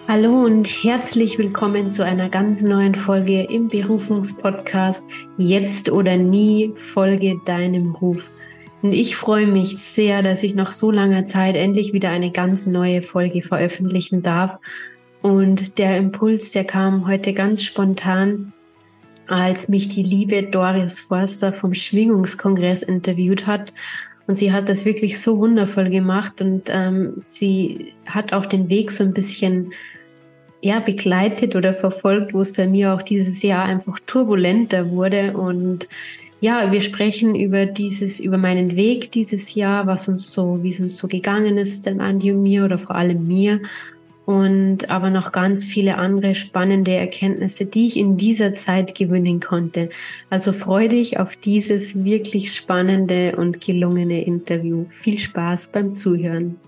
Hallo und herzlich willkommen zu einer ganz neuen Folge im Berufungspodcast Jetzt oder nie, folge deinem Ruf. Und ich freue mich sehr, dass ich nach so langer Zeit endlich wieder eine ganz neue Folge veröffentlichen darf. Und der Impuls, der kam heute ganz spontan, als mich die liebe Doris Forster vom Schwingungskongress interviewt hat. Und sie hat das wirklich so wundervoll gemacht und sie hat auch den Weg so ein bisschen begleitet oder verfolgt, wo es bei mir auch dieses Jahr einfach turbulenter wurde. Und ja, wir sprechen über meinen Weg dieses Jahr, wie es uns so gegangen ist, dann Andi und mir oder vor allem mir. Und aber noch ganz viele andere spannende Erkenntnisse, die ich in dieser Zeit gewinnen konnte. Also freu dich auf dieses wirklich spannende und gelungene Interview. Viel Spaß beim Zuhören.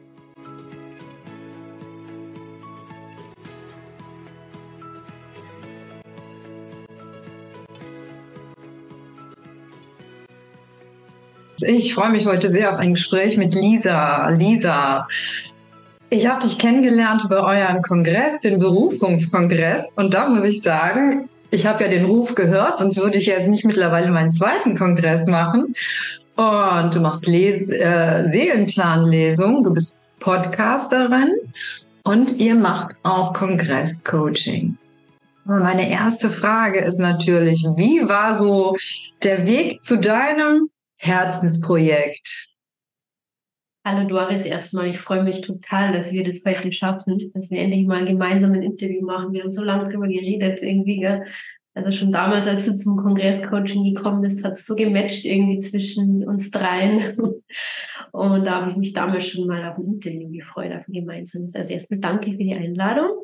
Ich freue mich heute sehr auf ein Gespräch mit Lisa. Lisa, ich habe dich kennengelernt bei eurem Kongress, den Berufungskongress. Und da muss ich sagen, ich habe ja den Ruf gehört, sonst würde ich jetzt nicht mittlerweile meinen zweiten Kongress machen. Und du machst Seelenplanlesung, du bist Podcasterin und ihr macht auch Kongresscoaching. Meine erste Frage ist natürlich, wie war so der Weg zu deinem Herzensprojekt? Hallo Doris, erstmal. Ich freue mich total, dass wir das heute schaffen, dass wir endlich mal gemeinsam ein Interview machen. Wir haben so lange drüber geredet irgendwie, gell? Also schon damals, als du zum Kongresscoaching gekommen bist, hat es so gematcht irgendwie zwischen uns dreien. Und da habe ich mich damals schon mal auf ein Interview gefreut, auf ein gemeinsames. Also erstmal danke für die Einladung.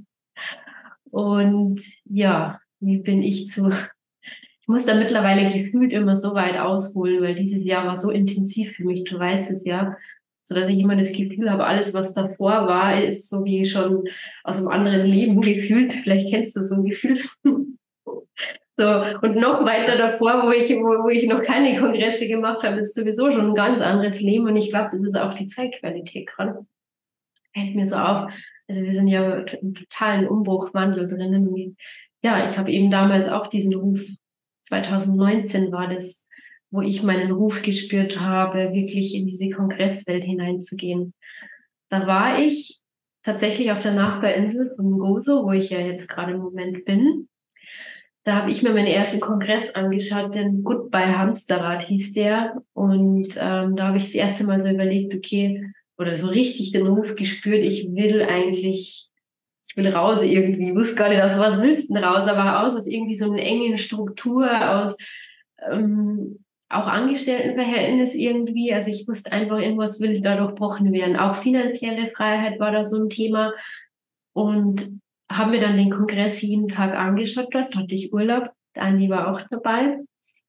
Und ja, wie bin ich ich muss da mittlerweile gefühlt immer so weit ausholen, weil dieses Jahr war so intensiv für mich, du weißt es ja, so dass ich immer das Gefühl habe, alles, was davor war, ist so wie schon aus einem anderen Leben gefühlt. Vielleicht kennst du so ein Gefühl. So, und noch weiter davor, wo ich noch keine Kongresse gemacht habe, ist sowieso schon ein ganz anderes Leben. Und ich glaube, das ist auch die Zeitqualität gerade. Fällt mir so auf. Also wir sind ja im totalen Umbruchwandel drinnen. Und ja, ich habe eben damals auch diesen Ruf, 2019 war das, wo ich meinen Ruf gespürt habe, wirklich in diese Kongresswelt hineinzugehen. Da war ich tatsächlich auf der Nachbarinsel von Gozo, wo ich ja jetzt gerade im Moment bin. Da habe ich mir meinen ersten Kongress angeschaut, den Goodbye Hamsterrad hieß der. Und da habe ich das erste Mal so überlegt, okay, oder so richtig den Ruf gespürt, ich will raus irgendwie. Ich wusste gar nicht, aus was willst du denn raus, aber aus irgendwie so einer engen Struktur, aus auch Angestelltenverhältnis irgendwie. Also ich wusste einfach, irgendwas will da durchbrochen werden. Auch finanzielle Freiheit war da so ein Thema. Und haben wir dann den Kongress jeden Tag angeschaut. Dort hatte ich Urlaub. Der Andi war auch dabei.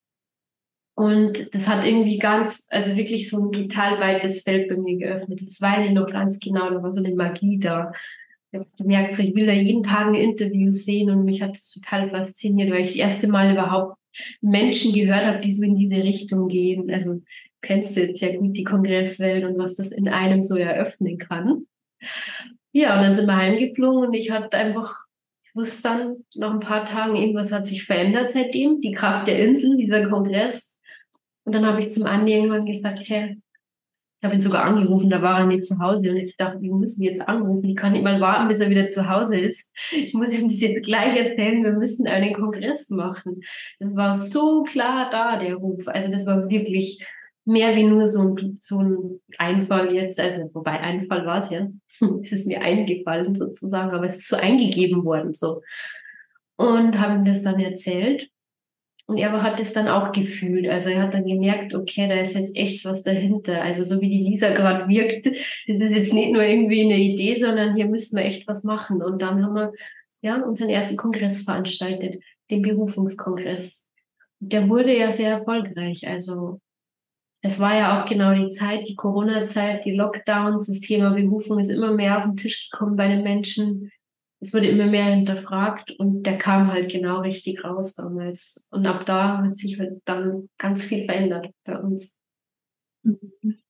Und das hat irgendwie also wirklich so ein total weites Feld bei mir geöffnet. Das weiß ich noch ganz genau. Da war so eine Magie da. Ich habe gemerkt, so, ich will da jeden Tag ein Interview sehen und mich hat das total fasziniert, weil ich das erste Mal überhaupt Menschen gehört habe, die so in diese Richtung gehen. Also du kennst du jetzt ja gut die Kongresswelt und was das in einem so eröffnen kann. Ja, und dann sind wir heimgeflogen und ich wusste dann nach ein paar Tagen, irgendwas hat sich verändert seitdem, die Kraft der Insel, dieser Kongress. Und dann habe ich zum Andi irgendwann gesagt, hey, ich habe ihn sogar angerufen, da war er nicht zu Hause und ich dachte, wir müssen jetzt anrufen. Ich kann nicht mal warten, bis er wieder zu Hause ist. Ich muss ihm das jetzt gleich erzählen, wir müssen einen Kongress machen. Das war so klar da, der Ruf. Also das war wirklich mehr wie nur so ein Einfall jetzt. Also wobei Einfall war es ja. Es ist mir eingefallen sozusagen, aber es ist so eingegeben worden so. Und habe ihm das dann erzählt. Und er hat es dann auch gefühlt. Also er hat dann gemerkt, okay, da ist jetzt echt was dahinter. Also so wie die Lisa gerade wirkt, das ist jetzt nicht nur irgendwie eine Idee, sondern hier müssen wir echt was machen. Und dann haben wir ja unseren ersten Kongress veranstaltet, den Berufungskongress. Der wurde ja sehr erfolgreich. Also das war ja auch genau die Zeit, die Corona-Zeit, die Lockdowns, das Thema Berufung ist immer mehr auf den Tisch gekommen bei den Menschen. Es wurde immer mehr hinterfragt und der kam halt genau richtig raus damals. Und ab da hat sich halt dann ganz viel verändert bei uns.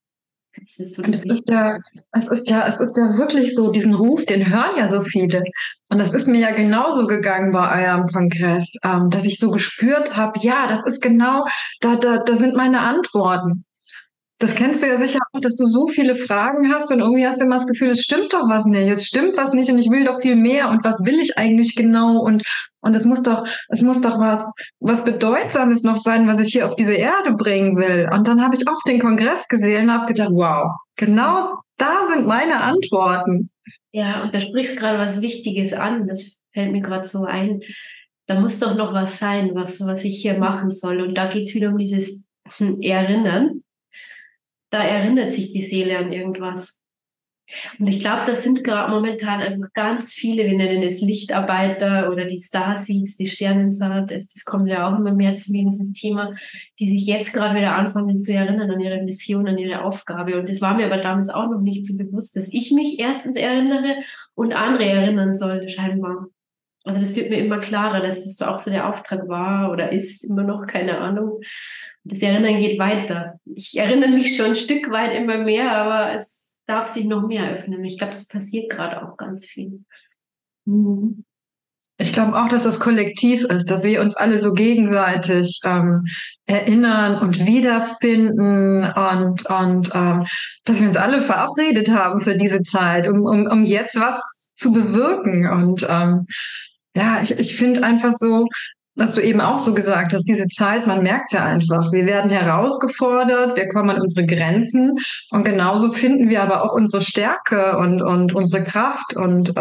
Das ist so Und das Wichtige. es ist ja wirklich so, diesen Ruf, den hören ja so viele. Und das ist mir ja genauso gegangen bei eurem Kongress, dass ich so gespürt habe, ja, das ist genau, da sind meine Antworten. Das kennst du ja sicher auch, dass du so viele Fragen hast und irgendwie hast du immer das Gefühl, es stimmt doch was nicht, es stimmt was nicht und ich will doch viel mehr und was will ich eigentlich genau und es muss doch was Bedeutsames noch sein, was ich hier auf diese Erde bringen will. Und dann habe ich auch den Kongress gesehen und habe gedacht, wow, genau da sind meine Antworten. Ja, und da sprichst gerade was Wichtiges an. Das fällt mir gerade so ein. Da muss doch noch was sein, was ich hier machen soll. Und da geht's wieder um dieses Erinnern. Da erinnert sich die Seele an irgendwas. Und ich glaube, das sind gerade momentan einfach ganz viele, wir nennen es Lichtarbeiter oder die Starseeds, die Sternensaat, das kommt ja auch immer mehr zu mir, dieses Thema, die sich jetzt gerade wieder anfangen zu erinnern an ihre Mission, an ihre Aufgabe. Und das war mir aber damals auch noch nicht so bewusst, dass ich mich erstens erinnere und andere erinnern soll, scheinbar. Also das wird mir immer klarer, dass das so auch so der Auftrag war oder ist, immer noch, keine Ahnung. Und das Erinnern geht weiter. Ich erinnere mich schon ein Stück weit immer mehr, aber es darf sich noch mehr öffnen. Ich glaube, das passiert gerade auch ganz viel. Mhm. Ich glaube auch, dass das kollektiv ist, dass wir uns alle so gegenseitig erinnern und wiederfinden und dass wir uns alle verabredet haben für diese Zeit, um jetzt was zu bewirken. Und ja, ich finde einfach so, was du eben auch so gesagt hast, diese Zeit, man merkt ja einfach, wir werden herausgefordert, wir kommen an unsere Grenzen und genauso finden wir aber auch unsere Stärke und unsere Kraft und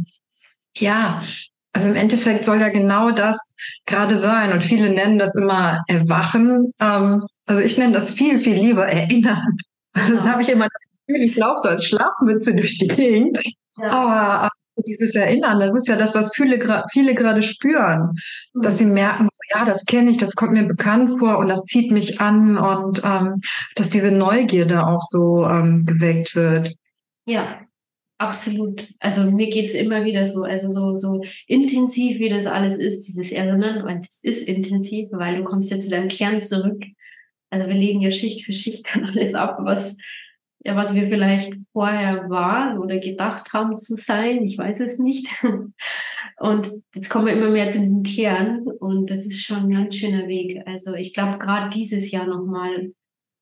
ja, also im Endeffekt soll ja genau das gerade sein. Und viele nennen das immer Erwachen. Also ich nenne das viel, viel lieber Erinnern. Also das Genau. habe ich immer das Gefühl, ich laufe so als Schlafmütze durch die Gegend. Ja. Aber dieses Erinnern, das ist ja das, was viele gerade spüren. Dass sie Mhm. merken, ja, das kenne ich, das kommt mir bekannt vor und das zieht mich an und dass diese Neugierde auch so geweckt wird. Ja, absolut. Also mir geht's immer wieder so, also so intensiv, wie das alles ist, dieses Erinnern. Und es ist intensiv, weil du kommst jetzt zu deinem Kern zurück. Also wir legen ja Schicht für Schicht dann alles ab, was wir vielleicht vorher waren oder gedacht haben zu sein. Ich weiß es nicht. Und jetzt kommen wir immer mehr zu diesem Kern und das ist schon ein ganz schöner Weg. Also ich glaube, gerade dieses Jahr nochmal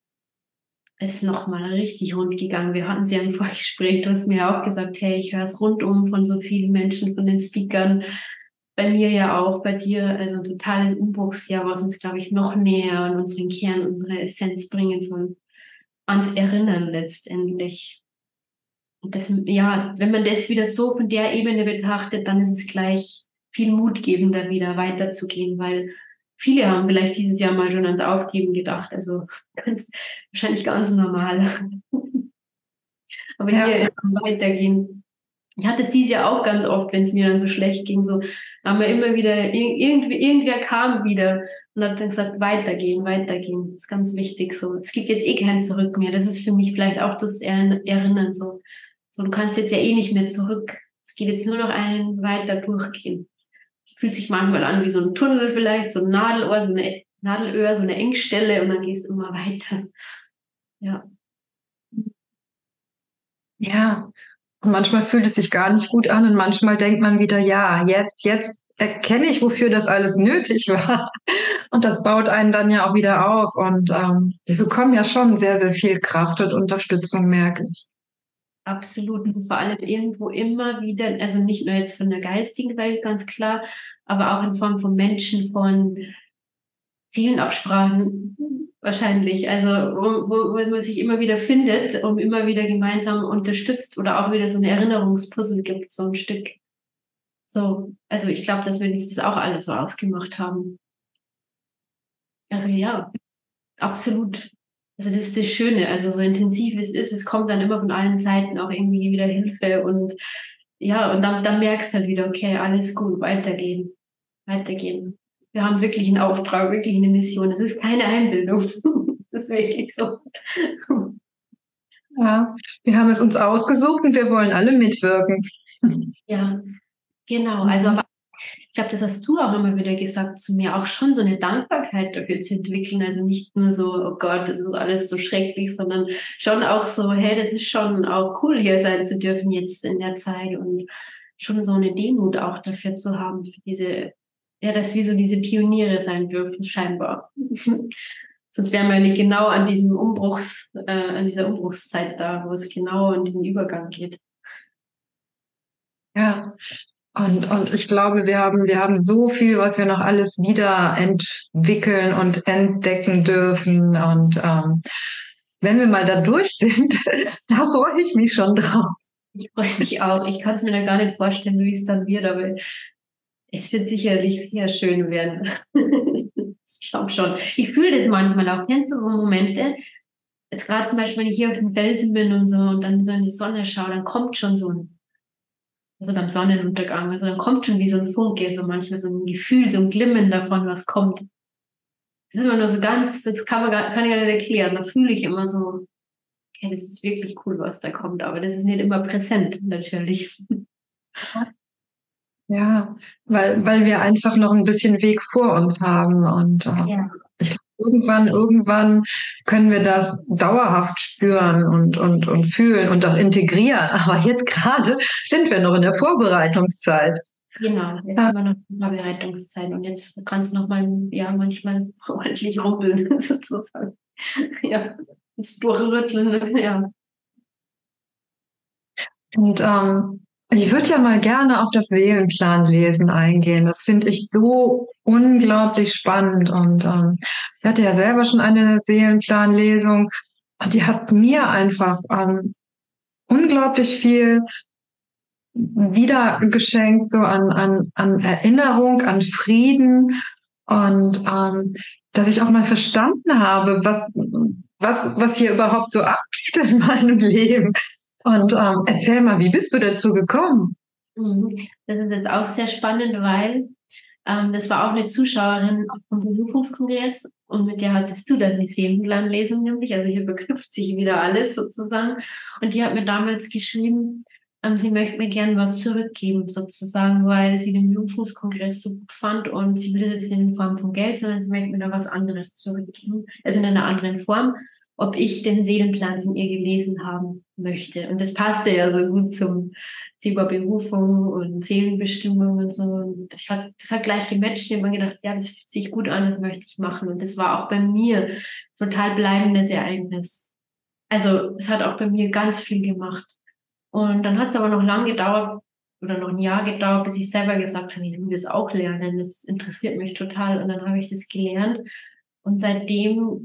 ist nochmal richtig rund gegangen. Wir hatten sie ja im Vorgespräch. Du hast mir ja auch gesagt, hey, ich höre es rundum von so vielen Menschen, von den Speakern. Bei mir ja auch, bei dir. Also ein totales Umbruchsjahr, was uns, glaube ich, noch näher an unseren Kern, unsere Essenz bringen soll. Ans Erinnern letztendlich. Und das, ja, wenn man das wieder so von der Ebene betrachtet, dann ist es gleich viel mutgebender wieder weiterzugehen, weil viele haben vielleicht dieses Jahr mal schon ans Aufgeben gedacht. Also ganz, wahrscheinlich ganz normal. Aber Ja, hier weitergehen. Ich hatte es dieses Jahr auch ganz oft, wenn es mir dann so schlecht ging, so haben wir immer wieder, irgendwer kam wieder und hat dann gesagt, weitergehen, weitergehen. Das ist ganz wichtig so. Es gibt jetzt eh kein Zurück mehr. Das ist für mich vielleicht auch das Erinnern so. So, du kannst jetzt ja eh nicht mehr zurück. Es geht jetzt nur noch ein weiter durchgehen. Fühlt sich manchmal an wie so ein Tunnel vielleicht, so ein Nadelohr, so eine Nadelöhr, so eine Engstelle und dann gehst du immer weiter. Ja. ja. Und manchmal fühlt es sich gar nicht gut an und manchmal denkt man wieder, ja, jetzt erkenne ich, wofür das alles nötig war. Und das baut einen dann ja auch wieder auf. Und wir bekommen ja schon sehr, sehr viel Kraft und Unterstützung, merke ich. Absolut. Und vor allem irgendwo immer wieder, also nicht nur jetzt von der geistigen Welt, ganz klar, aber auch in Form von Menschen, von Zielabsprachen wahrscheinlich. Also wo man sich immer wieder findet, um immer wieder gemeinsam unterstützt oder auch wieder so eine Erinnerungspuzzle gibt, so ein Stück. So, also ich glaube, dass wir uns das auch alles so ausgemacht haben. Also ja, absolut. Also das ist das Schöne. Also so intensiv es ist, es kommt dann immer von allen Seiten auch irgendwie wieder Hilfe und ja, und dann merkst du halt wieder, okay, alles gut, weitergehen, weitergehen. Wir haben wirklich einen Auftrag, wirklich eine Mission. Es ist keine Einbildung. Das ist wirklich so. Ja, wir haben es uns ausgesucht und wir wollen alle mitwirken. Ja, genau. Also Mhm. aber ich glaube, das hast du auch immer wieder gesagt zu mir, auch schon so eine Dankbarkeit dafür zu entwickeln. Also nicht nur so, oh Gott, das ist alles so schrecklich, sondern schon auch so, hey, das ist schon auch cool, hier sein zu dürfen jetzt in der Zeit und schon so eine Demut auch dafür zu haben, für diese, ja, dass wir so diese Pioniere sein dürfen, scheinbar. Sonst wären wir nicht genau an diesem an dieser Umbruchszeit da, wo es genau in diesen Übergang geht. Ja, und ich glaube, wir haben so viel, was wir noch alles wieder entwickeln und entdecken dürfen. Und wenn wir mal da durch sind, da freue ich mich schon drauf. Ich freue mich auch. Ich kann es mir da gar nicht vorstellen, wie es dann wird, aber es wird sicherlich sehr schön werden. Ich glaube schon. Ich fühle das manchmal auch. Kennst du so Momente? Jetzt gerade zum Beispiel, wenn ich hier auf dem Felsen bin und so und dann so in die Sonne schaue, dann kommt schon so ein, also beim Sonnenuntergang, also dann kommt schon wie so ein Funke, so manchmal so ein Gefühl, so ein Glimmen davon, was kommt. Das ist immer nur so ganz, das kann ich gar nicht erklären. Da fühle ich immer so, okay, das ist wirklich cool, was da kommt, aber das ist nicht immer präsent, natürlich. Ja, weil wir einfach noch ein bisschen Weg vor uns haben. Und Ja. ich glaube, irgendwann können wir das dauerhaft spüren und fühlen und auch integrieren. Aber jetzt gerade sind wir noch in der Vorbereitungszeit. Genau, jetzt Ja, sind wir noch in der Vorbereitungszeit und jetzt kann es nochmal, ja, manchmal ordentlich rumpeln, sozusagen. Ja, das Durchrütteln, ja. und ich würde ja mal gerne auf das Seelenplanlesen eingehen. Das finde ich so unglaublich spannend. Und ich hatte ja selber schon eine Seelenplanlesung und die hat mir einfach unglaublich viel wieder geschenkt, so an Erinnerung, an Frieden und dass ich auch mal verstanden habe, was hier überhaupt so abgeht in meinem Leben. Und erzähl mal, wie bist du dazu gekommen? Mhm. Das ist jetzt auch sehr spannend, weil das war auch eine Zuschauerin vom Berufungskongress und mit der hattest du dann die Seelenplanlesung nämlich. Also hier verknüpft sich wieder alles sozusagen. Und die hat mir damals geschrieben, sie möchte mir gern was zurückgeben sozusagen, weil sie den Berufungskongress so gut fand und sie will das jetzt nicht in Form von Geld, sondern sie möchte mir da was anderes zurückgeben, also in einer anderen Form, ob ich den Seelenplan von ihr gelesen haben möchte. Und das passte ja so gut zum Thema Berufung und Seelenbestimmung und so. Und das hat gleich gematcht. Ich habe mir gedacht, ja, das fühlt sich gut an, das möchte ich machen. Und das war auch bei mir total bleibendes Ereignis. Also es hat auch bei mir ganz viel gemacht. Und dann hat es aber noch lange gedauert oder noch ein Jahr gedauert, bis ich selber gesagt habe, ich will das auch lernen. Das interessiert mich total. Und dann habe ich das gelernt. Und seitdem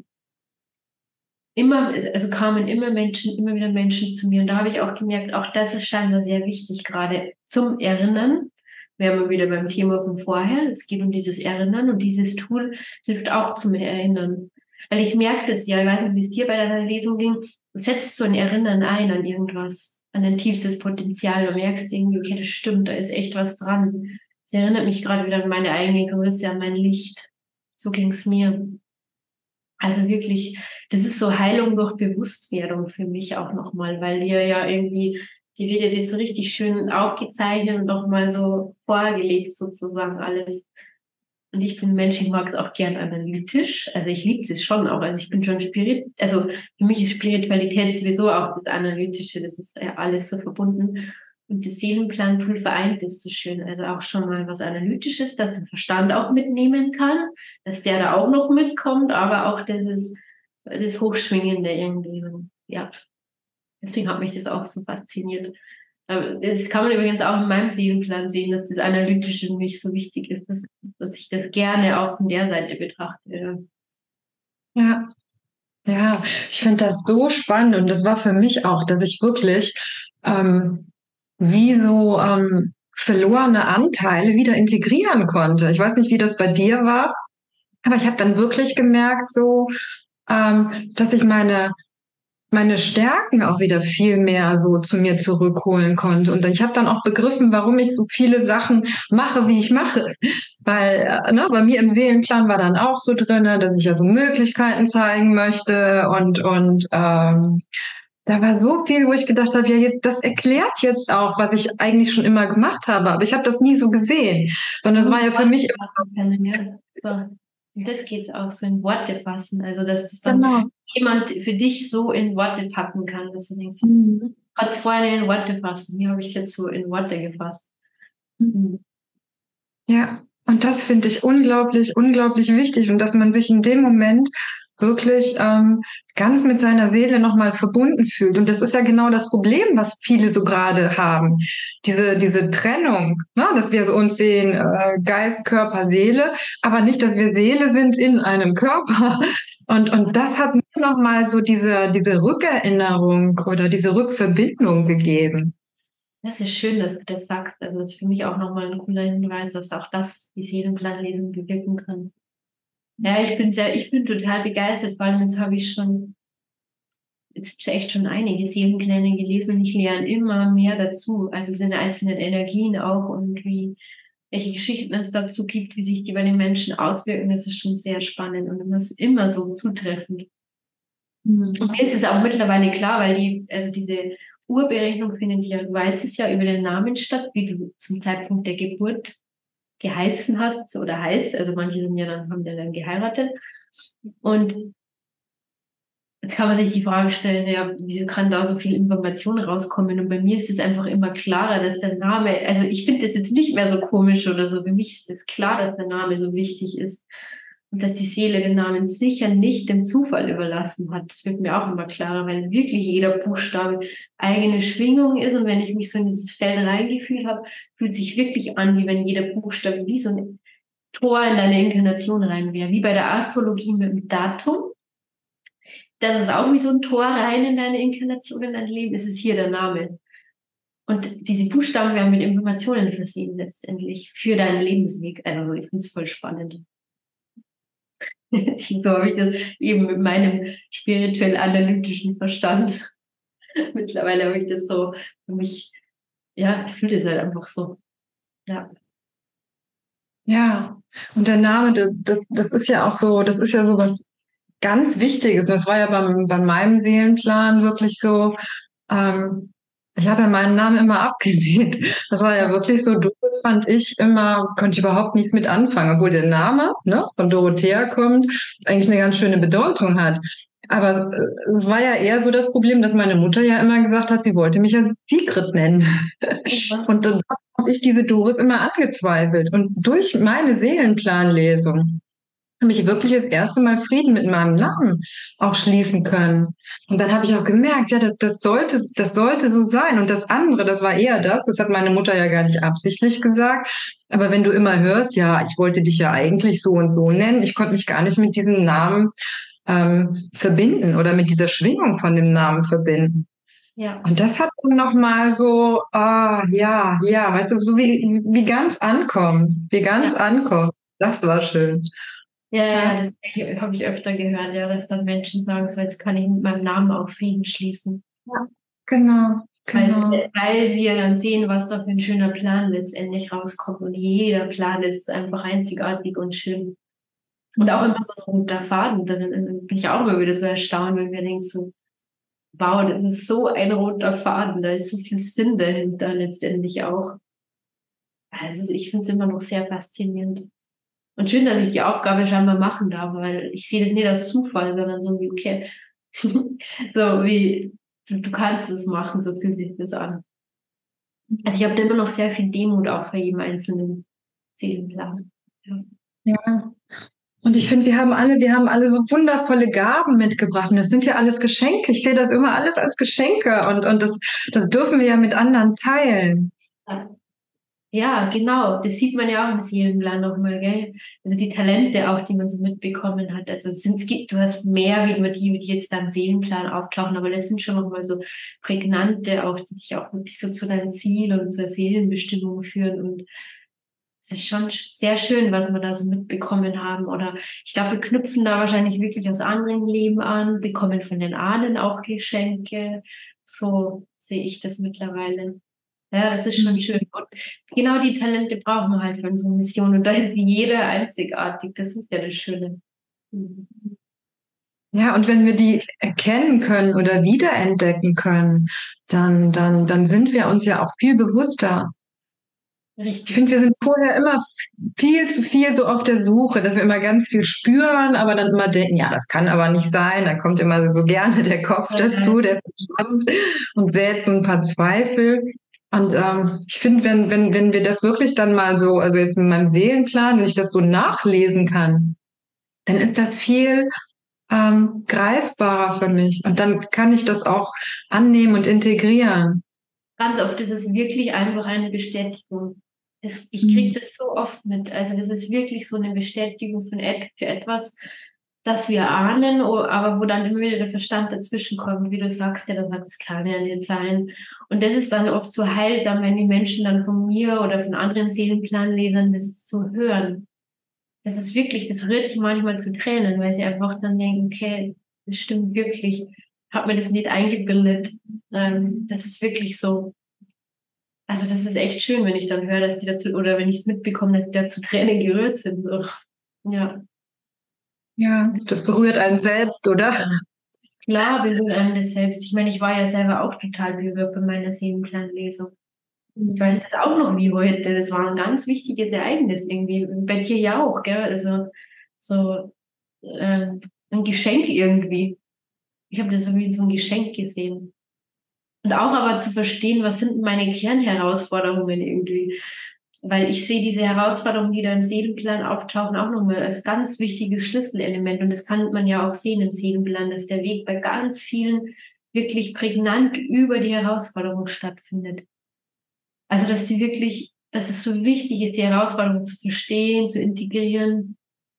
kamen immer wieder Menschen zu mir. Und da habe ich auch gemerkt, auch das ist scheinbar sehr wichtig, gerade zum Erinnern. Wären wir wieder beim Thema von vorher. Es geht um dieses Erinnern und dieses Tool hilft auch zum Erinnern. Weil ich merke das ja, ich weiß nicht, wie es dir bei deiner Lesung ging, du setzt so ein Erinnern ein an irgendwas, an dein tiefstes Potenzial. Du merkst irgendwie, okay, das stimmt, da ist echt was dran. Es erinnert mich gerade wieder an meine eigene Größe, an mein Licht. So ging es mir. Also wirklich, das ist so Heilung durch Bewusstwerdung für mich auch nochmal, weil wir ja irgendwie, die wird ja das so richtig schön aufgezeichnet und nochmal so vorgelegt sozusagen alles. Und ich bin ein Mensch, ich mag es auch gern analytisch. Also ich liebe es schon auch. Also ich bin schon also für mich ist Spiritualität sowieso auch das Analytische, das ist ja alles so verbunden. Und das Seelenplan-Tool vereint das so schön. Also auch schon mal was Analytisches, dass der Verstand auch mitnehmen kann, dass der da auch noch mitkommt, aber auch das Hochschwingende irgendwie so. Ja, deswegen hat mich das auch so fasziniert. Das kann man übrigens auch in meinem Seelenplan sehen, dass das Analytische für mich so wichtig ist, dass ich das gerne auch von der Seite betrachte. Ja, ja, ich finde das so spannend und das war für mich auch, dass ich wirklich wie so verlorene Anteile wieder integrieren konnte. Ich weiß nicht, wie das bei dir war, aber ich habe dann wirklich gemerkt, so, dass ich meine Stärken auch wieder viel mehr so zu mir zurückholen konnte. Und ich habe dann auch begriffen, warum ich so viele Sachen mache, wie ich mache. Weil bei mir im Seelenplan war dann auch so drin, dass ich ja so Möglichkeiten zeigen möchte und da war so viel, wo ich gedacht habe, ja, das erklärt jetzt auch, was ich eigentlich schon immer gemacht habe, aber ich habe das nie so gesehen, sondern es war ja für mich fassen können, ja. So. Und das geht's auch, so in Worte fassen. Also, dass das dann genau. jemand für dich so in Worte packen kann, dass du denkst, Mhm. hat es vorher in Worte fassen. Hier habe ich es jetzt so in Worte gefasst. Mhm. Ja, und das finde ich unglaublich, unglaublich wichtig und dass man sich in dem Moment wirklich ganz mit seiner Seele nochmal verbunden fühlt. Und das ist ja genau das Problem, was viele so gerade haben. Diese Trennung, ne? Dass wir so uns sehen, Geist, Körper, Seele, aber nicht, dass wir Seele sind in einem Körper. Und das hat mir nochmal so diese Rückerinnerung oder diese Rückverbindung gegeben. Das ist schön, dass du das sagst. Also, das ist für mich auch nochmal ein cooler Hinweis, dass auch das die Seelenplanlesung bewirken kann. Ja, ich bin total begeistert, vor allem jetzt habe ich schon, jetzt habe ich echt schon einige Seelenpläne gelesen und ich lerne immer mehr dazu. Also sind einzelne Energien auch und wie, welche Geschichten es dazu gibt, wie sich die bei den Menschen auswirken, das ist schon sehr spannend und das ist immer so zutreffend. Und mir ist es auch mittlerweile klar, weil also diese Urberechnung findet ja, du weißt es ja, über den Namen statt, wie du zum Zeitpunkt der Geburt geheißen hast oder heißt. Also manche sind ja dann, haben ja dann geheiratet. Und jetzt kann man sich die Frage stellen, ja, wieso kann da so viel Information rauskommen? Und bei mir ist es einfach immer klarer, dass der Name, also ich finde das jetzt nicht mehr so komisch oder so. Für mich ist es klar, dass der Name so wichtig ist. Und dass die Seele den Namen sicher nicht dem Zufall überlassen hat. Das wird mir auch immer klarer, weil wirklich jeder Buchstabe eigene Schwingung ist. Und wenn ich mich so in dieses Feld reingefühlt habe, fühlt sich wirklich an, wie wenn jeder Buchstabe wie so ein Tor in deine Inkarnation rein wäre. Wie bei der Astrologie mit dem Datum. Das ist auch wie so ein Tor rein in deine Inkarnation, in dein Leben. Es ist hier der Name. Und diese Buchstaben werden mit Informationen versehen letztendlich für deinen Lebensweg. Also ich finde es voll spannend. So habe ich das eben mit meinem spirituell-analytischen Verstand. Mittlerweile habe ich das so für mich, ja, ich fühle das halt einfach so. Ja. Ja, und der Name, das ist ja auch so, das ist ja so was ganz Wichtiges. Das war ja bei meinem Seelenplan wirklich so. Ähm, Ich habe ja meinen Namen immer abgelehnt. Das war ja wirklich so, Doris fand ich immer, konnte ich überhaupt nichts mit anfangen, obwohl der Name, ne, von Dorothea kommt, eigentlich eine ganz schöne Bedeutung hat. Aber es war ja eher so das Problem, dass meine Mutter ja immer gesagt hat, sie wollte mich ja Sigrid nennen. Und dann habe ich diese Doris immer angezweifelt. Und durch meine Seelenplanlesung habe ich wirklich das erste Mal Frieden mit meinem Namen auch schließen können. Und dann habe ich auch gemerkt, ja, das sollte so sein. Und das andere, das war eher das hat meine Mutter ja gar nicht absichtlich gesagt. Aber wenn du immer hörst, ja, ich wollte dich ja eigentlich so und so nennen, ich konnte mich gar nicht mit diesem Namen verbinden oder mit dieser Schwingung von dem Namen verbinden. Ja. Und das hat dann nochmal so, ja, weißt du, so wie ganz ankommen, wie ganz Ja. ankommen. Das war schön. Ja, das habe ich öfter gehört, ja, dass dann Menschen sagen, so jetzt kann ich mit meinem Namen auch Frieden schließen. Ja, genau, genau. Weil sie ja dann sehen, was da für ein schöner Plan letztendlich rauskommt. Und jeder Plan ist einfach einzigartig und schön. Und auch immer so ein roter Faden drin. Dann bin ich auch immer wieder so erstaunt, wenn wir denken so, wow, das ist so ein roter Faden, da ist so viel Sinn dahinter letztendlich auch. Also ich finde es immer noch sehr faszinierend. Und schön, dass ich die Aufgabe scheinbar machen darf, weil ich sehe das nicht als Zufall, sondern so wie, okay, so wie, du kannst es machen, so fühlt sich das an. Also ich habe da immer noch sehr viel Demut auch vor jedem einzelnen Seelenplan. Ja. Ja. Und ich finde, wir haben alle so wundervolle Gaben mitgebracht. Und das sind ja alles Geschenke. Ich sehe das immer alles als Geschenke. Und das dürfen wir ja mit anderen teilen. Ja, genau. Das sieht man ja auch im Seelenplan nochmal, gell? Also die Talente auch, die man so mitbekommen hat. Also es gibt, du hast mehr, wie nur die jetzt da im Seelenplan auftauchen, aber das sind schon nochmal so prägnante, auch, die dich auch wirklich so zu deinem Ziel und zur Seelenbestimmung führen. Und es ist schon sehr schön, was wir da so mitbekommen haben. Oder ich glaube, wir knüpfen da wahrscheinlich wirklich aus anderen Leben an, bekommen von den Ahnen auch Geschenke. So sehe ich das mittlerweile. Ja, das ist schon schön. Und genau die Talente brauchen wir halt für unsere Mission. Und da ist jeder einzigartig. Das ist ja das Schöne. Mhm. Ja, und wenn wir die erkennen können oder wiederentdecken können, dann sind wir uns ja auch viel bewusster. Ich Richtig. finde, wir sind vorher immer viel zu viel so auf der Suche, dass wir immer ganz viel spüren, aber dann immer denken, ja, das kann aber nicht sein. Da kommt immer so gerne der Kopf dazu, der Verstand und sät so ein paar Zweifel. Und ich finde, wenn wir das wirklich dann mal so, also jetzt in meinem Seelenplan, wenn ich das so nachlesen kann, dann ist das viel greifbarer für mich. Und dann kann ich das auch annehmen und integrieren. Ganz oft ist es wirklich einfach eine Bestätigung. Ich kriege das so oft mit. Also das ist wirklich so eine Bestätigung für etwas, das wir ahnen, aber wo dann immer wieder der Verstand dazwischen kommt, wie du sagst, der dann sagt, es kann ja nicht sein. Und das ist dann oft so heilsam, wenn die Menschen dann von mir oder von anderen Seelenplanlesern das so hören. Das ist wirklich, das rührt die manchmal zu Tränen, weil sie einfach dann denken, okay, das stimmt wirklich. Hab mir das nicht eingebildet. Das ist wirklich so. Also das ist echt schön, wenn ich dann höre, dass die dazu, oder wenn ich es mitbekomme, dass die da zu Tränen gerührt sind. So. Ja, Ja, das berührt einen selbst, oder? klar berührt einem das selbst. Ich meine, ich war ja selber auch total berührt bei meiner Seelenplanlesung. Ich weiß das auch noch wie heute. Das war ein ganz wichtiges Ereignis irgendwie. Bei dir ja auch, gell? Also so ein Geschenk irgendwie. Ich habe das so wie so ein Geschenk gesehen. Und auch aber zu verstehen, was sind meine Kernherausforderungen irgendwie. Weil ich sehe diese Herausforderungen, die da im Seelenplan auftauchen, auch nochmal als ganz wichtiges Schlüsselelement. Und das kann man ja auch sehen im Seelenplan, dass der Weg bei ganz vielen wirklich prägnant über die Herausforderung stattfindet. Also, dass die wirklich, dass es so wichtig ist, die Herausforderung zu verstehen, zu integrieren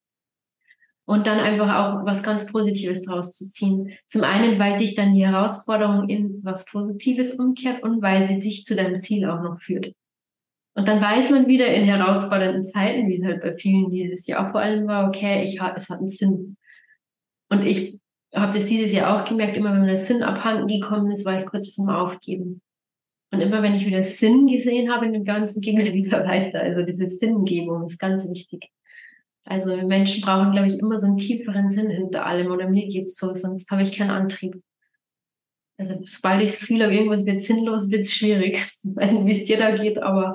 und dann einfach auch was ganz Positives draus zu ziehen. Zum einen, weil sich dann die Herausforderung in was Positives umkehrt und weil sie dich zu deinem Ziel auch noch führt. Und dann weiß man wieder in herausfordernden Zeiten, wie es halt bei vielen dieses Jahr vor allem war, okay, es hat einen Sinn. Und ich habe das dieses Jahr auch gemerkt, immer wenn mir der Sinn abhanden gekommen ist, war ich kurz vorm Aufgeben. Und immer wenn ich wieder Sinn gesehen habe in dem Ganzen, ging es wieder weiter. Also diese Sinngebung ist ganz wichtig. Also Menschen brauchen, glaube ich, immer so einen tieferen Sinn hinter allem. Oder mir geht's so, sonst habe ich keinen Antrieb. Also sobald ich das Gefühl habe, irgendwas wird sinnlos, wird es schwierig. Ich weiß nicht, wie es dir da geht, aber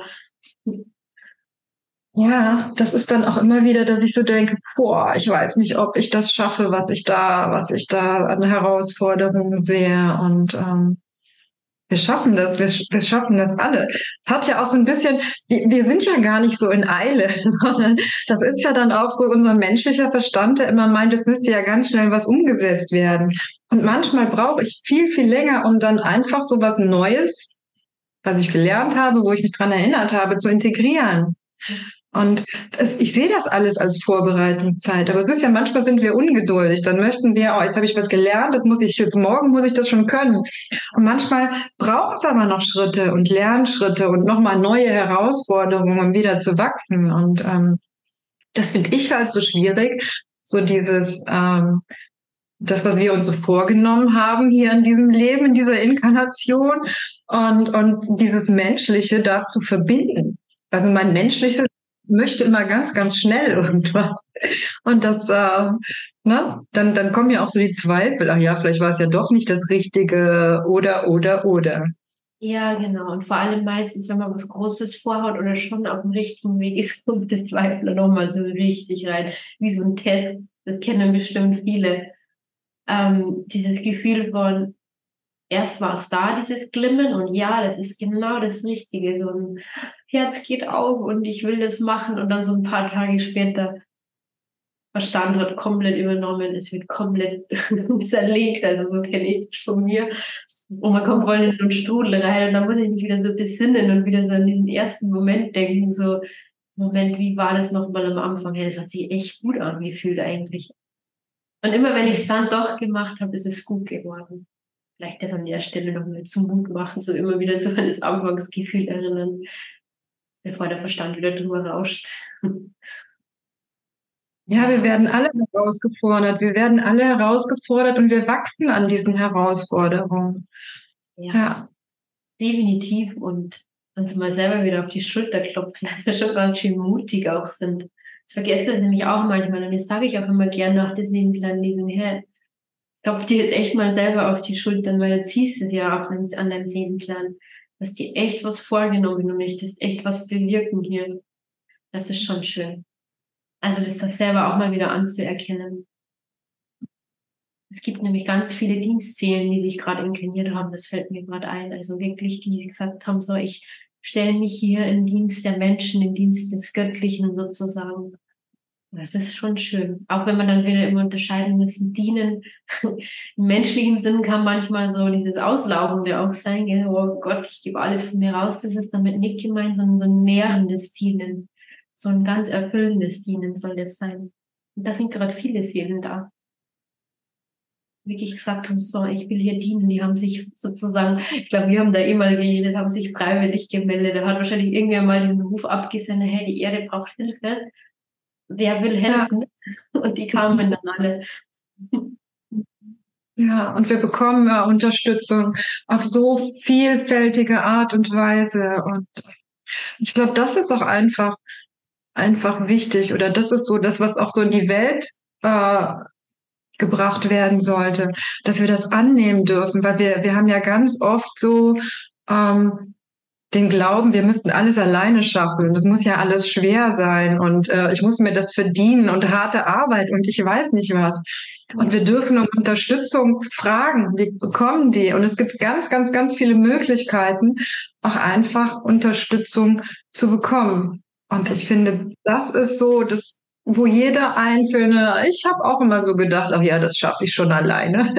Ja, das ist dann auch immer wieder, dass ich so denke, boah, ich weiß nicht, ob ich das schaffe, was ich da an Herausforderungen sehe. Und wir schaffen das, wir schaffen das alle. Es hat ja auch so ein bisschen, wir sind ja gar nicht so in Eile, sondern das ist ja dann auch so unser menschlicher Verstand, der immer meint, es müsste ja ganz schnell was umgesetzt werden. Und manchmal brauche ich viel, viel länger, um dann einfach so was Neues, was ich gelernt habe, wo ich mich dran erinnert habe, zu integrieren. Und ich sehe das alles als Vorbereitungszeit, aber es ist ja manchmal sind wir ungeduldig. Dann möchten wir, oh, jetzt habe ich was gelernt, das muss ich jetzt morgen muss ich das schon können. Und manchmal braucht es aber noch Schritte und Lernschritte und nochmal neue Herausforderungen, um wieder zu wachsen. Und das finde ich halt so schwierig, so dieses das, was wir uns so vorgenommen haben hier in diesem Leben, in dieser Inkarnation und dieses Menschliche da zu verbinden. Also mein Menschliches möchte immer ganz, ganz schnell irgendwas. Und das, dann kommen ja auch so die Zweifel, ach ja, vielleicht war es ja doch nicht das Richtige oder. ja, genau. Und vor allem meistens, wenn man was Großes vorhat oder schon auf dem richtigen Weg ist, kommt der Zweifel nochmal so richtig rein, wie so ein Test. Das kennen bestimmt viele. Dieses Gefühl von, erst war es da, dieses Glimmen, und ja, das ist genau das Richtige. So ein Herz geht auf und ich will das machen, und dann so ein paar Tage später, Verstand wird komplett übernommen, es wird komplett zerlegt, also so kenne ich es von mir. Und man kommt voll in so einen Strudel rein und dann muss ich mich wieder so besinnen und wieder so an diesen ersten Moment denken, so, Moment, wie war das nochmal am Anfang? Hey, das hat sich echt gut angefühlt eigentlich. Und immer wenn ich es dann doch gemacht habe, ist es gut geworden. Vielleicht das an der Stelle nochmal zum Mut machen, so immer wieder so an das Anfangsgefühl erinnern, bevor der Verstand wieder drüber rauscht. Ja, wir werden alle herausgefordert. Wir werden alle herausgefordert und wir wachsen an diesen Herausforderungen. Ja, Ja. definitiv. Und uns mal selber wieder auf die Schulter klopfen, dass wir schon ganz schön mutig auch sind. Das vergesse ich nämlich auch manchmal. Und das sage ich auch immer gerne nach der Seelenplanlesung her. Klopf dir jetzt echt mal selber auf die Schultern, weil du ziehst es ja auch an deinem Seelenplan. Du hast dir echt was vorgenommen und möchtest echt was bewirken hier. Das ist schon schön. Also das selber auch mal wieder anzuerkennen. Es gibt nämlich ganz viele Dienstseelen, die sich gerade inkarniert haben. Das fällt mir gerade ein. Also wirklich, die gesagt haben, so, ich stelle mich hier in Dienst der Menschen, in Dienst des Göttlichen sozusagen. Das ist schon schön. Auch wenn man dann wieder immer unterscheiden müssen, dienen. Im menschlichen Sinn kann manchmal so dieses Auslaugende auch sein. Gell? Oh Gott, ich gebe alles von mir raus. Das ist damit nicht gemeint, sondern so ein nährendes Dienen. So ein ganz erfüllendes Dienen soll das sein. Und da sind gerade viele Seelen da. Wirklich gesagt haben, so, ich will hier dienen. Die haben sich sozusagen, ich glaube, wir haben da eh mal geredet, haben sich freiwillig gemeldet. Da hat wahrscheinlich irgendwer mal diesen Ruf abgesendet, hey, die Erde braucht Hilfe. Wer will helfen? Ja. Und die kamen dann alle. Ja, und wir bekommen Unterstützung auf so vielfältige Art und Weise. Und ich glaube, das ist auch einfach wichtig. Oder das ist so das, was auch so in die Welt gebracht werden sollte, dass wir das annehmen dürfen, weil wir haben ja ganz oft so den Glauben, wir müssten alles alleine schaffen. Das muss ja alles schwer sein und ich muss mir das verdienen und harte Arbeit und ich weiß nicht was. Und wir dürfen um Unterstützung fragen. Wir bekommen die. Und es gibt ganz, ganz, ganz viele Möglichkeiten, auch einfach Unterstützung zu bekommen. Und ich finde, das ist so, das, wo jeder Einzelne, ich habe auch immer so gedacht, ach ja, das schaffe ich schon alleine.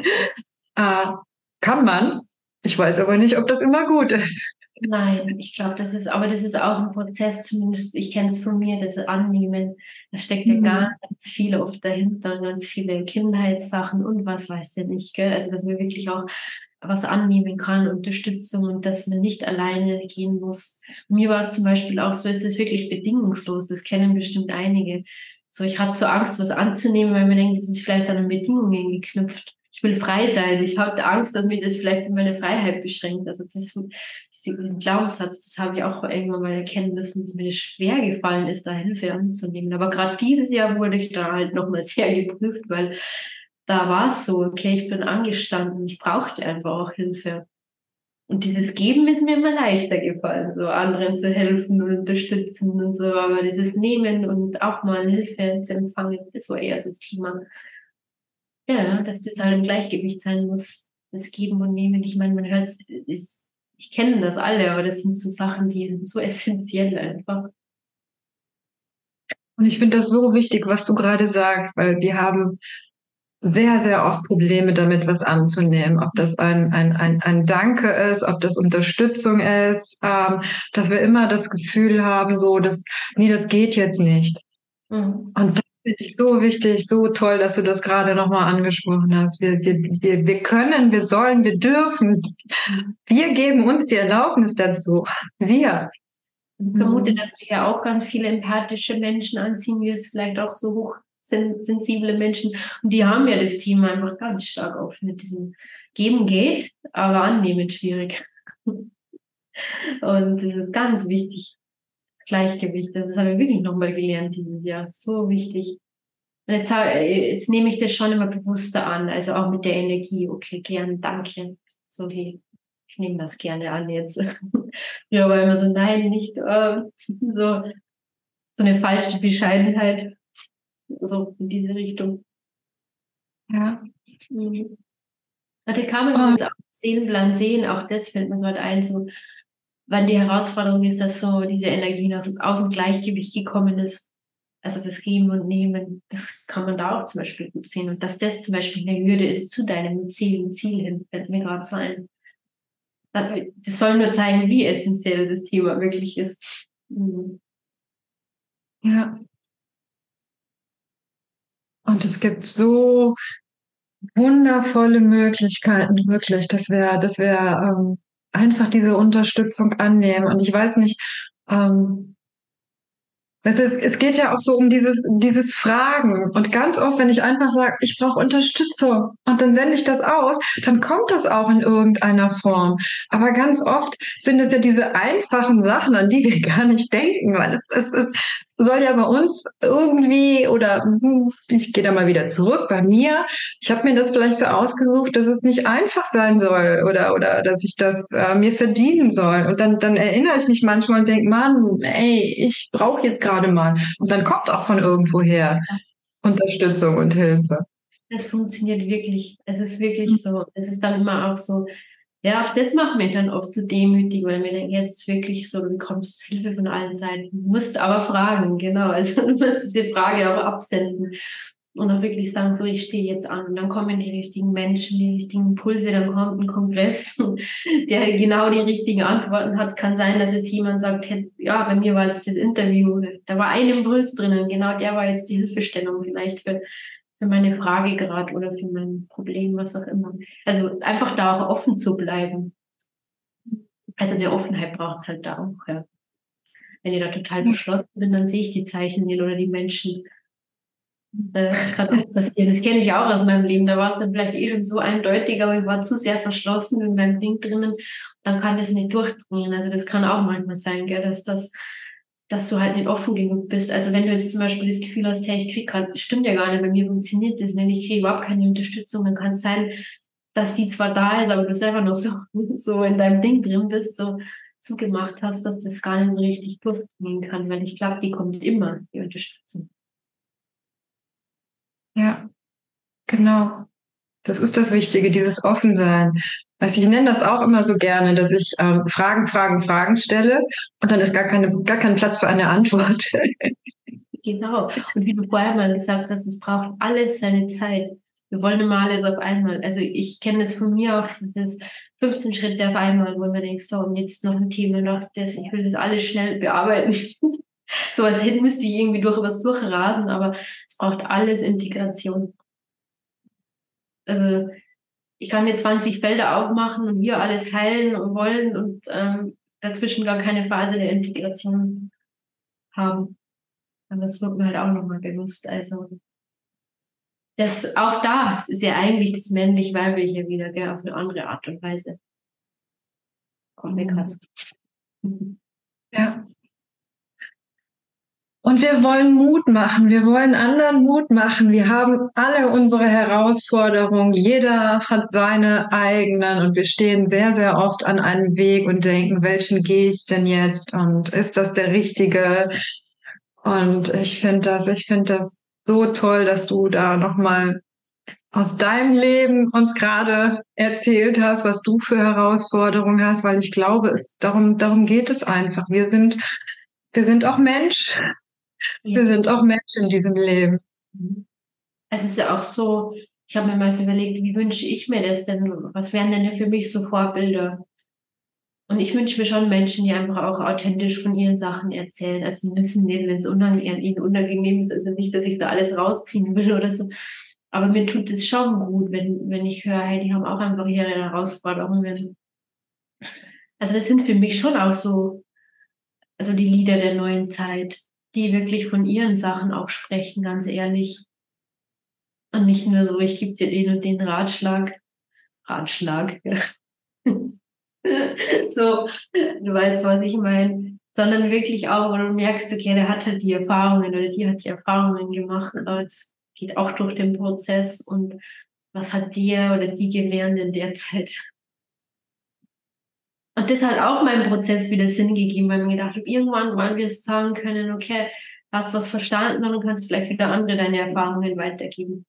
Kann man. Ich weiß aber nicht, ob das immer gut ist. Nein, ich glaube, das ist auch ein Prozess, zumindest ich kenne es von mir, das Annehmen. Da steckt ja ganz viel oft dahinter, ganz viele Kindheitssachen und was weiß ich nicht, gell? Also, dass man wirklich auch was annehmen kann, Unterstützung und dass man nicht alleine gehen muss. Mir war es zum Beispiel auch so, es ist wirklich bedingungslos, das kennen bestimmt einige. So, ich hatte so Angst, was anzunehmen, weil man denkt, das ist vielleicht an Bedingungen geknüpft. Ich will frei sein. Ich hatte Angst, dass mich das vielleicht in meine Freiheit beschränkt. Also diesen Glaubenssatz, das habe ich auch irgendwann mal erkennen müssen, dass mir das schwer gefallen ist, da Hilfe anzunehmen. Aber gerade dieses Jahr wurde ich da halt nochmal sehr geprüft, weil da war es so, okay, ich bin angestanden, ich brauchte einfach auch Hilfe. Und dieses Geben ist mir immer leichter gefallen, so anderen zu helfen und unterstützen und so. Aber dieses Nehmen und auch mal Hilfe zu empfangen, das war eher so das Thema. Ja, dass das halt im Gleichgewicht sein muss, das Geben und Nehmen. Ich meine, man hört es, ich kenne das alle, aber das sind so Sachen, die sind so essentiell einfach. Und ich finde das so wichtig, was du gerade sagst, weil wir haben sehr, sehr oft Probleme damit, was anzunehmen. Ob das ein Danke ist, ob das Unterstützung ist, dass wir immer das Gefühl haben, so, nee, das geht jetzt nicht. Und das finde ich so wichtig, so toll, dass du das gerade nochmal angesprochen hast. Wir können, wir sollen, wir dürfen. Wir geben uns die Erlaubnis dazu. Wir. Ich vermute, dass wir ja auch ganz viele empathische Menschen anziehen, wie es vielleicht auch so hochsensible Menschen. Und die haben ja das Thema einfach ganz stark oft mit diesem Geben geht, aber annehmen schwierig. Und das ist ganz wichtig. Das Gleichgewicht, das haben wir wirklich nochmal gelernt dieses Jahr. So wichtig. Und jetzt nehme ich das schon immer bewusster an, also auch mit der Energie. Okay, gern, danke. So, hey, ich nehme das gerne an jetzt. Ja, aber immer so, nein, nicht so eine falsche Bescheidenheit. So in diese Richtung. Ja. Da kann man uns auch Seelenplan sehen, auch das fällt mir gerade ein, so, wann die Herausforderung ist, dass so diese Energien aus dem Gleichgewicht gekommen ist. Also das Geben und Nehmen, das kann man da auch zum Beispiel gut sehen. Und dass das zum Beispiel eine Hürde ist zu deinem Ziel hin, fällt mir gerade so ein. Das soll nur zeigen, wie essentiell das Thema wirklich ist. Ja. Und es gibt so wundervolle Möglichkeiten, wirklich, dass wir einfach diese Unterstützung annehmen. Und ich weiß nicht, es geht ja auch so um dieses Fragen. Und ganz oft, wenn ich einfach sage, ich brauche Unterstützung und dann sende ich das aus, dann kommt das auch in irgendeiner Form. Aber ganz oft sind es ja diese einfachen Sachen, an die wir gar nicht denken, weil es ist soll ja bei uns irgendwie, oder ich gehe da mal wieder zurück bei mir, ich habe mir das vielleicht so ausgesucht, dass es nicht einfach sein soll oder dass ich das mir verdienen soll. Und dann erinnere ich mich manchmal und denke, Mann, ey, ich brauche jetzt gerade mal. Und dann kommt auch von irgendwoher Unterstützung und Hilfe. Das funktioniert wirklich. Es ist wirklich so. Es ist dann immer auch so, ja, auch das macht mich dann oft so demütig, weil mir denke, jetzt ist wirklich so, du bekommst Hilfe von allen Seiten. Du musst aber fragen, genau. Also du musst diese Frage aber absenden und auch wirklich sagen, so, ich stehe jetzt an. Und dann kommen die richtigen Menschen, die richtigen Impulse, dann kommt ein Kongress, der genau die richtigen Antworten hat. Kann sein, dass jetzt jemand sagt, hey, ja, bei mir war jetzt das Interview, da war ein Impuls drinnen, genau der war jetzt die Hilfestellung vielleicht für meine Frage gerade oder für mein Problem, was auch immer. Also einfach da auch offen zu bleiben. Also eine Offenheit braucht es halt da auch. Ja. Wenn ich da total beschlossen bin, dann sehe ich die Zeichen nicht oder die Menschen. Das kann auch passieren. Das kenne ich auch aus meinem Leben. Da war es dann vielleicht eh schon so eindeutig, aber ich war zu sehr verschlossen in meinem Ding drinnen. Dann kann das nicht durchdringen. Also das kann auch manchmal sein, gell, dass du halt nicht offen genug bist. Also wenn du jetzt zum Beispiel das Gefühl hast, hey, ich krieg gerade, stimmt ja gar nicht, bei mir funktioniert das nicht, ich kriege überhaupt keine Unterstützung, dann kann es sein, dass die zwar da ist, aber du selber noch so in deinem Ding drin bist, so zugemacht hast, dass das gar nicht so richtig durchdringen kann, weil ich glaube, die kommt immer, die Unterstützung. Ja, genau. Das ist das Wichtige, dieses Offensein. Also ich nenne das auch immer so gerne, dass ich Fragen stelle und dann ist gar kein Platz für eine Antwort. Genau. Und wie du vorher mal gesagt hast, es braucht alles seine Zeit. Wir wollen immer alles auf einmal. Also ich kenne das von mir auch, dieses 15 Schritte auf einmal, wo man denkt, so, und jetzt noch ein Thema, noch das, ich will das alles schnell bearbeiten. So als hätte müsste ich irgendwie durch was durchrasen, aber es braucht alles Integration. Also ich kann jetzt 20 Felder aufmachen und hier alles heilen und wollen und dazwischen gar keine Phase der Integration haben. Und das wird mir halt auch nochmal bewusst. Also das auch das ist ja eigentlich das männlich-weibliche wieder, gell, auf eine andere Art und Weise. Kommt mir gerade so. Ja. Und wir wollen Mut machen, wir wollen anderen Mut machen. Wir haben alle unsere Herausforderungen, jeder hat seine eigenen und wir stehen sehr, sehr oft an einem Weg und denken, welchen gehe ich denn jetzt und ist das der richtige? Und ich finde das so toll, dass du da nochmal aus deinem Leben uns gerade erzählt hast, was du für Herausforderungen hast, weil ich glaube, darum geht es einfach. Wir sind auch Mensch. Wir sind auch Menschen in diesem Leben. Es ist ja auch so, ich habe mir mal so überlegt, wie wünsche ich mir das denn? Was wären denn für mich so Vorbilder? Und ich wünsche mir schon Menschen, die einfach auch authentisch von ihren Sachen erzählen. Also sie müssen nicht, wenn es ihnen unangenehm ist, also nicht, dass ich da alles rausziehen will oder so. Aber mir tut es schon gut, wenn ich höre, hey, die haben auch einfach ihre Herausforderungen. Also das sind für mich schon auch so, also die Lieder der neuen Zeit, die wirklich von ihren Sachen auch sprechen, ganz ehrlich. Und nicht nur so, ich gebe dir den und den Ratschlag. Ja. So, du weißt, was ich meine. Sondern wirklich auch, wo du merkst, okay, der hat halt die Erfahrungen oder die hat die Erfahrungen gemacht und geht auch durch den Prozess und was hat dir oder die gelernt in der Zeit. Und das hat auch meinem Prozess wieder Sinn gegeben, weil mir gedacht habe, irgendwann wollen wir es sagen können, okay, hast was verstanden und kannst vielleicht wieder andere deine Erfahrungen weitergeben.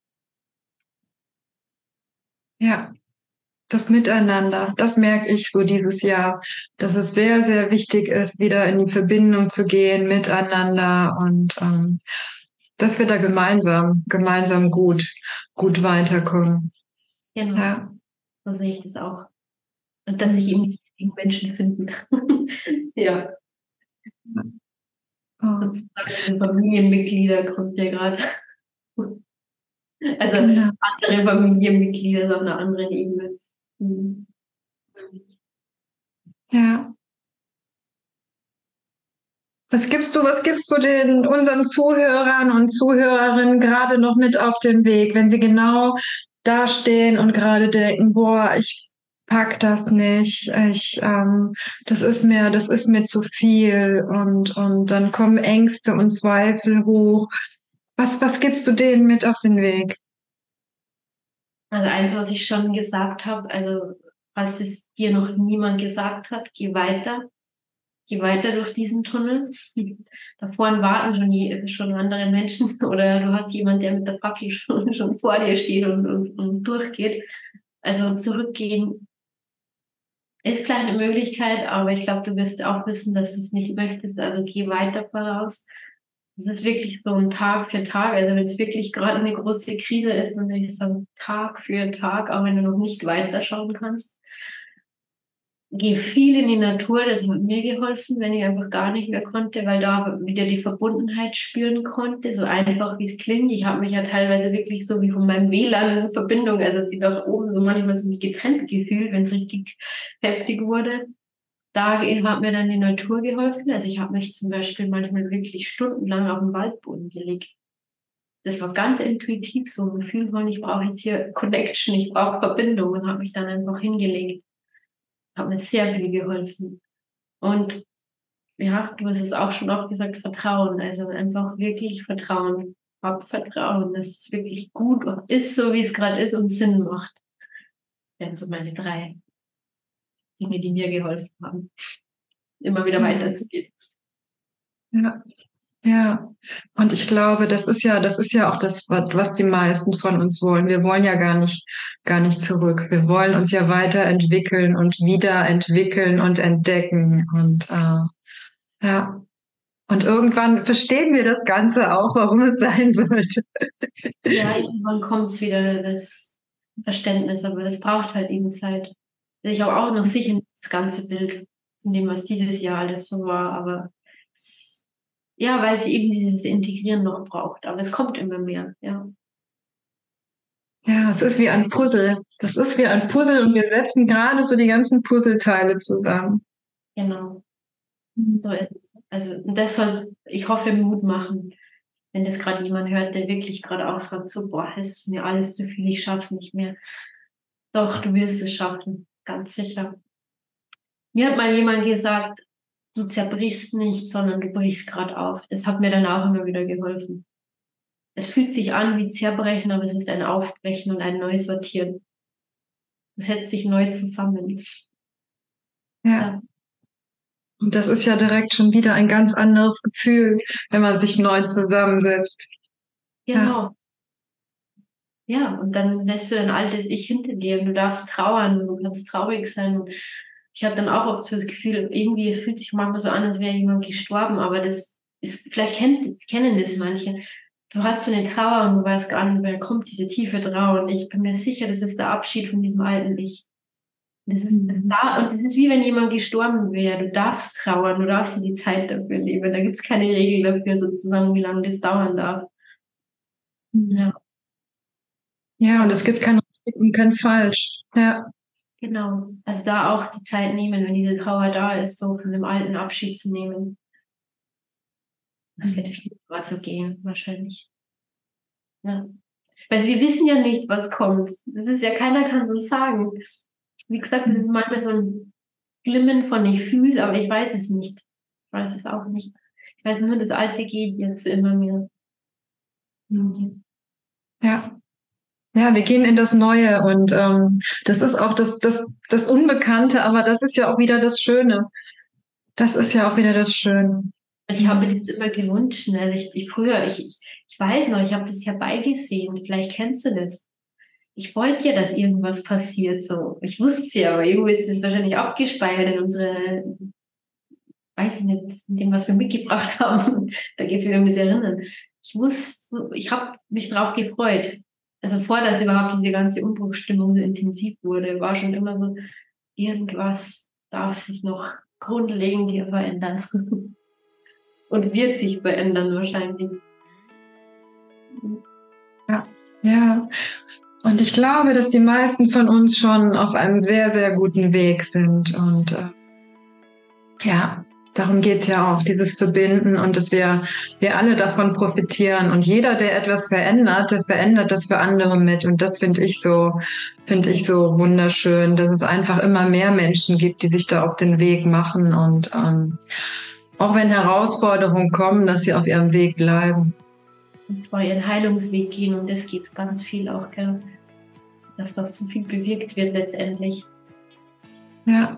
Ja, das Miteinander, das merke ich so dieses Jahr, dass es sehr, sehr wichtig ist, wieder in die Verbindung zu gehen miteinander und dass wir da gemeinsam gut weiterkommen. Genau, Ja. so sehe ich das auch. Und dass sich eben die richtigen Menschen finden. Ja. Sozusagen diese Familienmitglieder kommt ja gerade. Also Genau. andere Familienmitglieder so auf einer anderen Ebene. Ja. Was gibst du unseren Zuhörern und Zuhörerinnen gerade noch mit auf den Weg, wenn sie genau dastehen und gerade denken, boah, ich pack das nicht, das ist mir zu viel und dann kommen Ängste und Zweifel hoch. Was gibst du denen mit auf den Weg? Also eins, was ich schon gesagt habe, also falls es dir noch niemand gesagt hat, geh weiter. Geh weiter durch diesen Tunnel. Da vorne warten schon andere Menschen oder du hast jemanden, der mit der Fackel schon vor dir steht und durchgeht. Also zurückgehen ist vielleicht eine Möglichkeit, aber ich glaube, du wirst auch wissen, dass du es nicht möchtest. Also geh weiter voraus. Das ist wirklich so ein Tag für Tag. Also wenn es wirklich gerade eine große Krise ist, dann würde ich sagen, Tag für Tag, auch wenn du noch nicht weiterschauen kannst. Gehe viel in die Natur, das hat mir geholfen, wenn ich einfach gar nicht mehr konnte, weil da wieder die Verbundenheit spüren konnte, so einfach wie es klingt. Ich habe mich ja teilweise wirklich so wie von meinem WLAN-Verbindung, also sie da oben so manchmal so wie getrennt gefühlt, wenn es richtig heftig wurde. Da hat mir dann die Natur geholfen. Also ich habe mich zum Beispiel manchmal wirklich stundenlang auf den Waldboden gelegt. Das war ganz intuitiv so ein Gefühl von, ich brauche jetzt hier Connection, ich brauche Verbindung und habe mich dann einfach hingelegt. Hat mir sehr viel geholfen. Und ja, du hast es auch schon oft gesagt, Vertrauen. Also einfach wirklich Vertrauen. Hab Vertrauen, dass es wirklich gut ist, so wie es gerade ist und Sinn macht. Das wären so meine 3 Dinge, die mir geholfen haben, immer wieder weiterzugehen. Ja. Ja, und ich glaube, das ist ja auch das, was die meisten von uns wollen. Wir wollen ja gar nicht zurück. Wir wollen uns ja weiterentwickeln und wiederentwickeln und entdecken und ja. Und irgendwann verstehen wir das Ganze auch, warum es sein sollte. Ja, irgendwann kommt es wieder, das Verständnis, aber das braucht halt eben Zeit. Also ich habe auch noch sicher nicht das ganze Bild von dem, was dieses Jahr alles so war, aber ja, weil es eben dieses Integrieren noch braucht. Aber es kommt immer mehr, ja. Ja, es ist wie ein Puzzle. Das ist wie ein Puzzle und wir setzen gerade so die ganzen Puzzleteile zusammen. Genau. So ist es. Also, und das soll, ich hoffe, Mut machen, wenn das gerade jemand hört, der wirklich gerade auch sagt, so, boah, es ist mir alles zu viel, ich schaff's nicht mehr. Doch, du wirst es schaffen, ganz sicher. Mir hat mal jemand gesagt, du zerbrichst nicht, sondern du brichst gerade auf. Das hat mir dann auch immer wieder geholfen. Es fühlt sich an wie Zerbrechen, aber es ist ein Aufbrechen und ein Neusortieren. Du setzt dich neu zusammen. Ja. Ja. Und das ist ja direkt schon wieder ein ganz anderes Gefühl, wenn man sich neu zusammensetzt. Genau. Ja, und dann lässt du dein altes Ich hinter dir und du darfst trauern, du kannst traurig sein. Ich habe dann auch oft so das Gefühl, irgendwie es fühlt sich manchmal so an, als wäre jemand gestorben, aber das ist, vielleicht kennen das manche. Du hast so eine Trauer und du weißt gar nicht, woher kommt diese tiefe Trauer. Und ich bin mir sicher, das ist der Abschied von diesem alten Ich. Das ist da, und das ist wie wenn jemand gestorben wäre. Du darfst trauern, du darfst dir die Zeit dafür nehmen. Da gibt es keine Regel dafür, sozusagen, wie lange das dauern darf. Ja. Ja, und es gibt kein richtig und kein falsch. Ja. Genau. Also da auch die Zeit nehmen, wenn diese Trauer da ist, so von dem alten Abschied zu nehmen. Das wird viel gerade so gehen, wahrscheinlich. Ja. Weil wir wissen ja nicht, was kommt. Das ist ja, keiner kann es uns sagen. Wie gesagt, das ist manchmal so ein Glimmen von ich fühle es, aber ich weiß es nicht. Ich weiß es auch nicht. Ich weiß nur, das Alte geht jetzt immer mehr. Mhm. Ja. Ja, wir gehen in das Neue und das ist auch das Unbekannte, aber das ist ja auch wieder das Schöne. Das ist ja auch wieder das Schöne. Ich habe mir das immer gewünscht. Also ich weiß noch, ich habe das herbeigesehen. Vielleicht kennst du das. Ich wollte ja, dass irgendwas passiert, so. Ich wusste es ja, aber irgendwo ist es wahrscheinlich abgespeichert in unsere, weiß nicht, in dem, was wir mitgebracht haben. Da geht es wieder um das Erinnern. Ich habe mich drauf gefreut. Also vor, dass überhaupt diese ganze Umbruchsstimmung so intensiv wurde, war schon immer so, irgendwas darf sich noch grundlegend hier verändern. Und wird sich verändern wahrscheinlich. Ja, ja. Und ich glaube, dass die meisten von uns schon auf einem sehr, sehr guten Weg sind. Und ja, darum geht's ja auch, dieses Verbinden und dass wir alle davon profitieren. Und jeder, der etwas verändert, der verändert das für andere mit. Und das finde ich so wunderschön, dass es einfach immer mehr Menschen gibt, die sich da auf den Weg machen und auch wenn Herausforderungen kommen, dass sie auf ihrem Weg bleiben. Und zwar ihren Heilungsweg gehen, und das geht ganz viel auch, gell? Dass das so viel bewirkt wird letztendlich. Ja.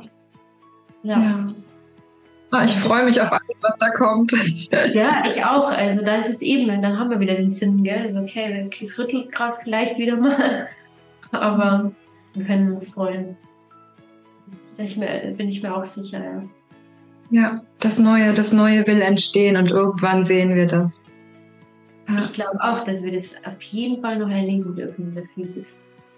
Ich freue mich auf alles, was da kommt. Ja, ich auch. Also da ist es eben, dann haben wir wieder den Sinn, gell? Okay, es rüttelt gerade vielleicht wieder mal, aber wir können uns freuen. Bin ich mir auch sicher, ja. Ja, das Neue will entstehen und irgendwann sehen wir das. Ja. Ich glaube auch, dass wir das auf jeden Fall noch erleben dürfen in der Physis.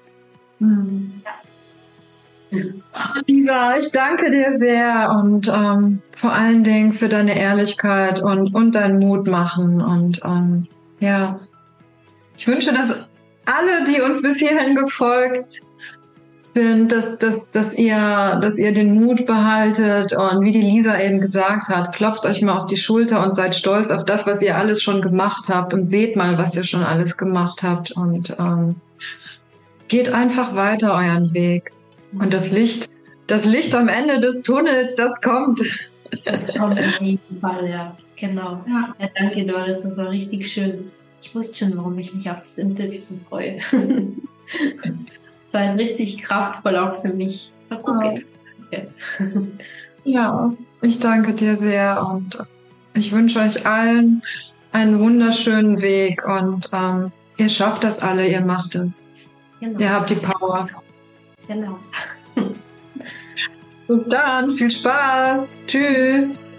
Ja. Lisa, ich danke dir sehr und vor allen Dingen für deine Ehrlichkeit und dein Mut machen. Und ja, ich wünsche, dass alle, die uns bis hierhin gefolgt sind, dass ihr den Mut behaltet und wie die Lisa eben gesagt hat, klopft euch mal auf die Schulter und seid stolz auf das, was ihr alles schon gemacht habt und seht mal, was ihr schon alles gemacht habt und geht einfach weiter euren Weg. Und das Licht am Ende des Tunnels, das kommt. Das kommt auf jeden Fall, ja. Genau. Ja, danke, Doris, das war richtig schön. Ich wusste schon, warum ich mich auf das Interview so freue. Das war jetzt richtig kraftvoll auch für mich. Okay. Ja, ich danke dir sehr und ich wünsche euch allen einen wunderschönen Weg und ihr schafft das alle, ihr macht es. Genau. Ihr habt die Power. Genau. Bis dann, viel Spaß. Tschüss.